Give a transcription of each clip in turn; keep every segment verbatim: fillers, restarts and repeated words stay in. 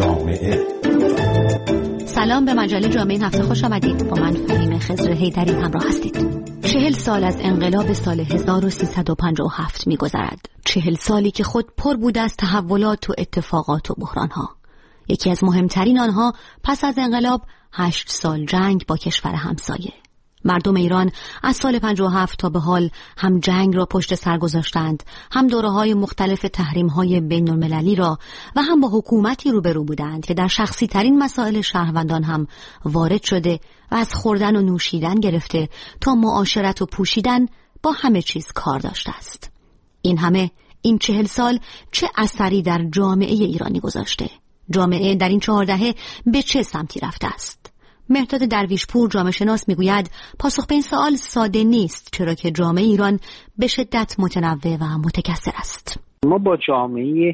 جامعه. سلام، به مجله جامعه این هفته خوش آمدید. با من فهیم خضر حیدری همراه هستید. چهل سال از انقلاب سال هزار و سیصد و پنجاه و هفت می‌گذرد. چهل سالی که خود پر بوده از تحولات و اتفاقات و بحران‌ها. یکی از مهمترین آنها پس از انقلاب هشت سال جنگ با کشور همسایه. مردم ایران از سال پنجاه و هفت تا به حال هم جنگ را پشت سر گذاشتند، هم دوره‌های مختلف تحریم‌های بین‌المللی را و هم با حکومتی روبرو بودند که در شخصی ترین مسائل شهروندان هم وارد شده و از خوردن و نوشیدن گرفته تا معاشرت و پوشیدن با همه چیز کار داشته است. این همه، این چهل سال چه اثری در جامعه ایرانی گذاشته؟ جامعه در این چهار دهه به چه سمتی رفته است؟ مهرداد درویشپور جامعه شناس میگوید پاسخ به این سوال ساده نیست، چرا که جامعه ایران به شدت متنوع و متکثر است. ما با جامعه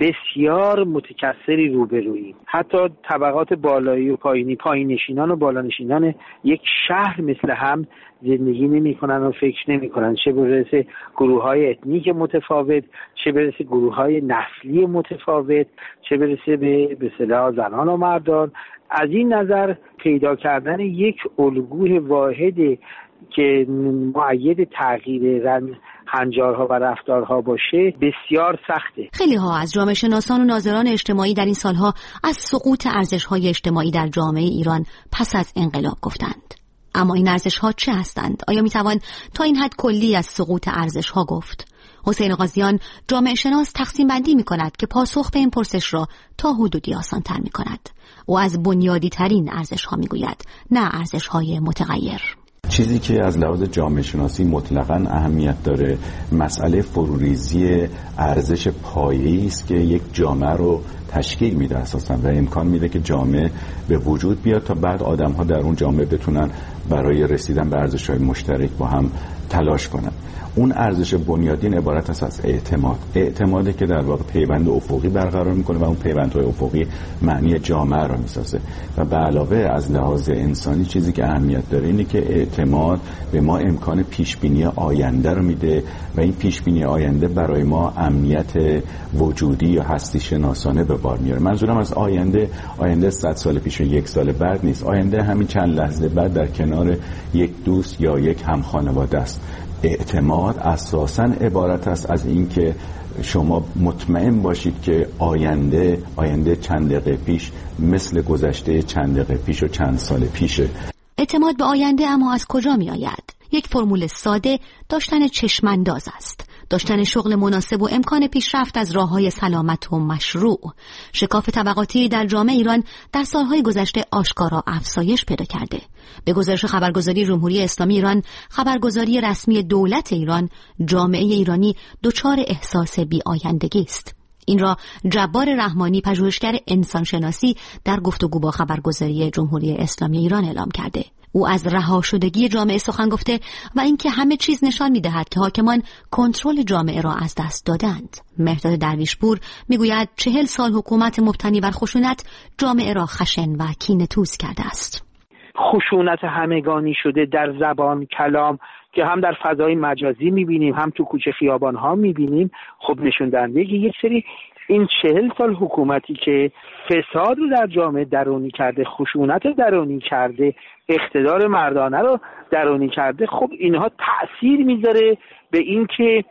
بسیار متکثری روبروییم. حتی طبقات بالایی و پایینی، پایین‌نشینان و بالانشینان یک شهر مثل هم زندگی نمی‌کنن و فکر نمی‌کنن، چه برسه گروه‌های اتنیک متفاوت، چه برسه گروه‌های نسلی متفاوت، چه برسه به به اصطلاح زنان و مردان. از این نظر پیدا کردن یک الگوی واحد که مؤید تغییر رنج هنجارها و رفتارها باشه بسیار سخته. خیلی ها از جامعه شناسان و ناظران اجتماعی در این سالها از سقوط ارزش‌های اجتماعی در جامعه ایران پس از انقلاب گفتند. اما این ارزش‌ها چه هستند؟ آیا می‌توان تا این حد کلی از سقوط ارزش‌ها گفت؟ حسین قاضیان جامعه شناس تقسیم بندی می‌کند که پاسخ به این پرسش را تا حدودی آسان‌تر می‌کند. او از بنیادی ترین ارزش‌ها می‌گوید، نه ارزش‌های متغیر. چیزی که از لحاظ جامعه شناسی مطلقاً اهمیت داره مسئله فروریزی ارزش پایه‌ای است که یک جامعه رو تشکیل میده اساساً و امکان میده که جامعه به وجود بیاد تا بعد آدم‌ها در اون جامعه بتونن برای رسیدن به ارزش‌های مشترک با هم تلاش کنن. اون ارزش بنیادین عبارت است از اعتماد. اعتمادی که در واقع پیوند افقی برقرار میکنه و اون پیوندهای افقی معنی جامعه رو میسازه و به علاوه از لحاظ انسانی چیزی که اهمیت داره اینه که اعتماد به ما امکان پیشبینی آینده رو میده و این پیشبینی آینده برای ما امنیت وجودی یا هستی شناسانه به بار میاره. منظورم از آینده آینده صد سال پیش و یک سال بعد نیست. آینده همین چند لحظه بعد در کنار یک دوست یا یک همخانواده است. اعتماد اساساً عبارت است از این که شما مطمئن باشید که آینده آینده چند دقیقه پیش مثل گذشته چند دقیقه پیش و چند سال پیشه. اعتماد به آینده اما از کجا می آید؟ یک فرمول ساده داشتن چشمانداز است، داشتن شغل مناسب و امکان پیشرفت از راه‌های سلامت و مشروع. شکاف طبقاتی در جامعه ایران در سالهای گذشته آشکارا افزایش پیدا کرده. به گزارش خبرگزاری جمهوری اسلامی ایران، خبرگزاری رسمی دولت ایران، جامعه ایرانی دچار احساس بی‌آیندگی است. این را جبار رحمانی پژوهشگر انسانشناسی در گفتگو با خبرگزاری جمهوری اسلامی ایران اعلام کرده. او از رها شدگی جامعه سخن گفته و اینکه همه چیز نشان می‌دهد که حاکمان کنترل جامعه را از دست دادند. مهرداد درویشپور میگوید چهل سال حکومت مبتنی بر خشونت جامعه را خشن و کینه‌توز کرده است. خشونت همگانی شده در زبان کلام که هم در فضای مجازی می‌بینیم هم تو کوچه خیابان‌ها می‌بینیم. خب نشون دهنده که یک سری این چهل سال حکومتی که فساد رو در جامعه درونی کرده، خشونت درونی کرده، اقتدار مردانه رو درونی کرده، خب اینها تأثیر میذاره به این که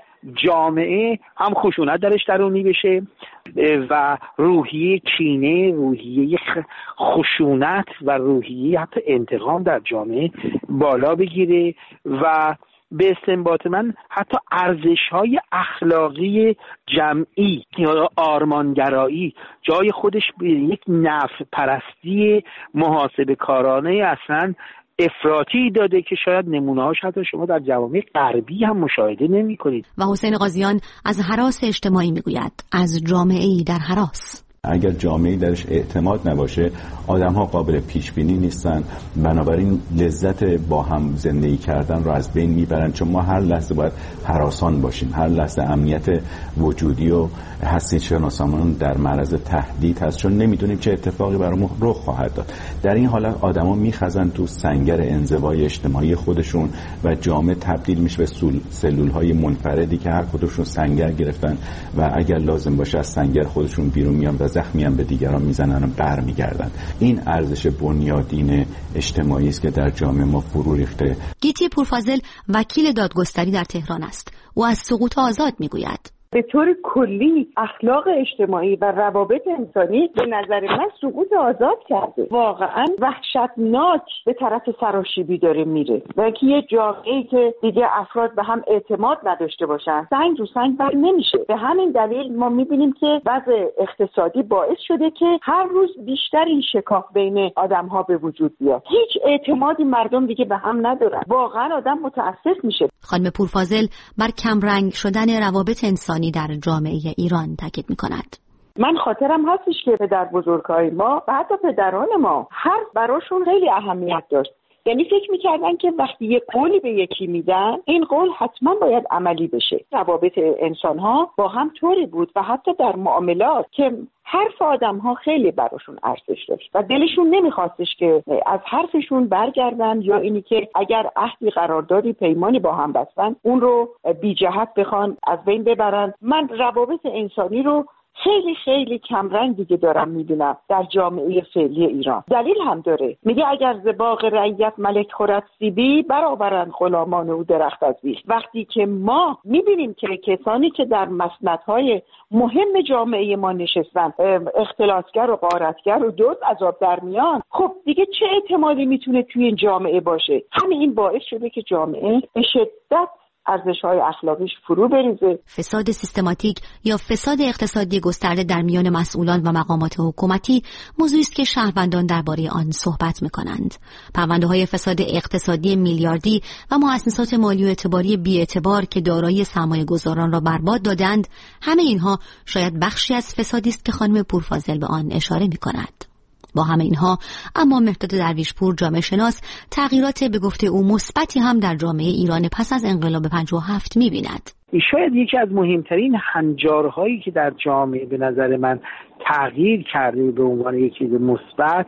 جامعه هم خشونت درش درونی بشه و روحیه کینه، روحیه خشونت و روحیه حتی انتقام در جامعه بالا بگیره و به استنباط من حتی ارزش‌های اخلاقی جمعی یا آرمانگرایی جای خودش به یک نفع پرستی محاسبه کارانه اصلا افراطی داده که شاید نمونه‌هاش حتی شما در جوامع غربی هم مشاهده نمی‌کنید. و حسین قاضیان از هراس اجتماعی میگوید، از جامعه‌ای در هراس. اگر جامعه‌ای درش اعتماد نباشه آدم‌ها قابل پیش بینی نیستن، بنابراین لذت با هم زندگی کردن رو از بین میبرن، چون ما هر لحظه باید هراسان باشیم، هر لحظه امنیت وجودی و هستی شناسانمون در معرض تهدید هست، چون نمیدونیم چه اتفاقی برامون رخ خواهد داد. در این حالت آدما میخزن تو سنگر انزوای اجتماعی خودشون و جامعه تبدیل میشه به سلول‌های منفردی که هر کدومشون سنگر گرفتن و اگر لازم باشه از سنگر خودشون بیرون میان و زخمی هم به دیگران میزنن و برمیگردن. این ارزش بنیادین اجتماعی است که در جامعه ما فرو ریخته. گیتی پورفاضل وکیل دادگستری در تهران است. او از سقوط آزاد میگوید. به طور کلی اخلاق اجتماعی و روابط انسانی به نظر من سقوط آزاد کرده. واقعا وحشتناک به طرف سراشیبی داره میره و اینکه یه جامعه‌ای که دیگه افراد به هم اعتماد نداشته باشن سنگ رو سنگ بر نمیشه. به همین دلیل ما میبینیم که وضع اقتصادی باعث شده که هر روز بیشتر این شکاف بین آدم‌ها به وجود بیاد. هیچ اعتمادی مردم دیگه به هم ندارن. واقعا آدم متأسف میشه. خانم پورفاضل بر کمرنگ شدن روابط انسانی در جامعه ایران تاکید می‌کند. من خاطرم هستش که پدر بزرگای ما و حتی پدران ما حرف براشون خیلی اهمیت داشت. یعنی فکر می‌کردن که وقتی یه قولی به یکی میدن این قول حتما باید عملی بشه. روابط انسان‌ها با هم طوری بود و حتی در معاملات که حرف آدم‌ها خیلی براشون ارزش داشت و دلشون نمیخواستش که از حرفشون برگردن یا اینی که اگر عهدی قراردادی پیمانی با هم بستن اون رو بی جهت بخوان از بین ببرن. من روابط انسانی رو خیلی خیلی کمرنگ دیگه دارم میبینم در جامعه فعلی ایران. دلیل هم داره. میگه اگر ز باغ رعیت ملک خورد سیبی برآورند غلامان او درخت از بیخ. وقتی که ما میبینیم که کسانی که در مسندهای مهم جامعه ما نشستن اختلاسگر و غارتگر و دزد از آب در میان، خب دیگه چه اعتمادی میتونه توی این جامعه باشه؟ همین این باعث شده که جامعه به شدت ارزش‌های اخلاقیش فرو بریزه. فساد سیستماتیک یا فساد اقتصادی گسترده در میان مسئولان و مقامات حکومتی موضوعی است که شهروندان درباره آن صحبت می‌کنند. پرونده‌های فساد اقتصادی میلیاردی و مؤسسات مالی و اعتباری بی‌اعتبار که دارایی سرمایه‌گذاران را برباد دادند، همه اینها شاید بخشی از فسادی است که خانم پورفاضل به آن اشاره می‌کند. با همه اینها اما مهرداد درویشپور جامعه شناس تغییرات به گفته او مثبتی هم در جامعه ایران پس از انقلاب پنجاه و هفت می‌بیند. شاید یکی از مهمترین هنجارهایی که در جامعه به نظر من تغییر کرده به عنوان یک چیز مثبت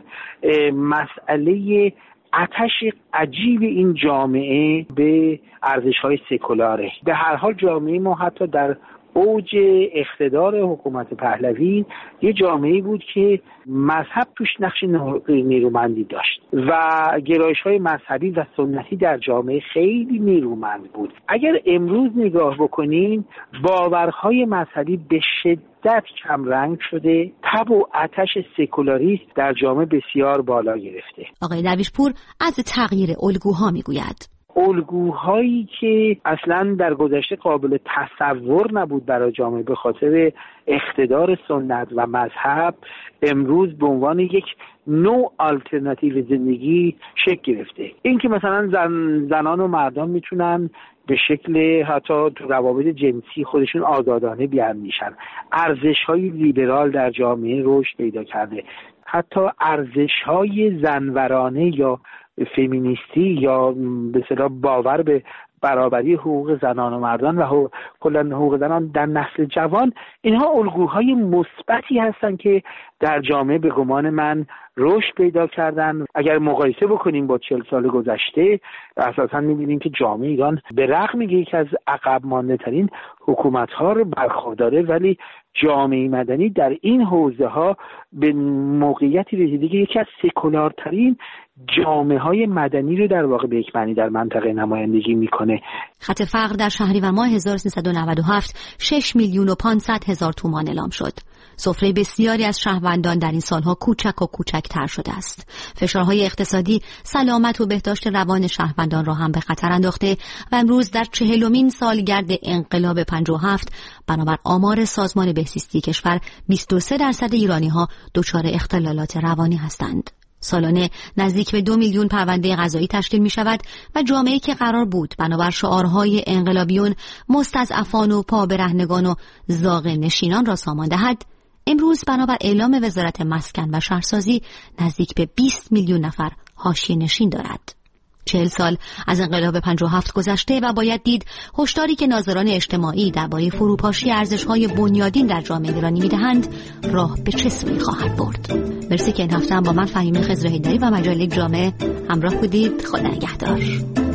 مسئله آتش عجیب این جامعه به ارزش‌های سکولاره. به هر حال جامعه ما حتی در اوج اقتدار حکومت پهلوی یه جامعه‌ای بود که مذهب توش نقش نیرومندی داشت و گرایش‌های مذهبی و سنتی در جامعه خیلی نیرومند بود. اگر امروز نگاه بکنیم باورهای مذهبی به شدت کم رنگ شده، تب و آتش سکولاریسم در جامعه بسیار بالا گرفته. آقای درویشپور از تغییر الگوها میگوید. الگوهایی که اصلا در گذشته قابل تصور نبود برای جامعه به خاطر اقتدار سنت و مذهب امروز به عنوان یک نوع آلترناتیو زندگی شکل گرفته. این که مثلا زن، زنان و مردان میتونن به شکل حتی تو روابط جنسی خودشون آزادانه بیان میشن. ارزش‌های لیبرال در جامعه رشد پیدا کرده. حتی ارزش‌های زنورانه یا فمینیستی یا به اصطلاح باور به برابری حقوق زنان و مردان و کلا حقوق زنان در نسل جوان، اینها الگوهای مثبتی هستن که در جامعه به گمان من رشد پیدا کردن. اگر مقایسه بکنیم با چهل سال گذشته اساسا می‌بینیم که جامعه ایران به رغم اینکه یکی از عقب مانده ترین حکومت‌ها رو برخورداره ولی جامعه مدنی در این حوزه ها به موقعیتی رسیده که یکی از سکولارترین جامعه های مدنی رو در واقع به یک معنی در منطقه نمایندگی میکنه. خط فقر در شهریور ماه هزار و سیصد و نود و هفت شش میلیون و پانصد هزار تومان اعلام شد. سفره بسیاری از شهروندان در این سالها کوچک و کوچکتر شده است. فشارهای اقتصادی سلامت و بهداشت روان شهروندان را هم به خطر انداخته و امروز در چهلمین سالگرد انقلاب پنجاه و هفت بنابر آمار سازمان بهزیستی کشور بیست و سه درصد ایرانی‌ها دچار اختلالات روانی هستند. سالانه نزدیک به دو میلیون پرونده قضایی تشکیل می شود و جامعه‌ای که قرار بود بنابر شعارهای انقلابیون مستضعفان و پابرهنگان و زاغ نشینان را سامان دهد، امروز بنابر اعلام وزارت مسکن و شهرسازی نزدیک به بیست میلیون نفر حاشیه نشین دارد. چهل سال از انقلاب پنجاه و هفت گذشته و باید دید هشداری که ناظران اجتماعی درباره فروپاشی ارزش‌های بنیادین در جامعه ایرانی می‌دهند راه به چه سوی خواهد برد. مرسی که این هفته هم با من فهیمه خضرحیدری و مجله جامعه همراه بودید. خدا نگهدار.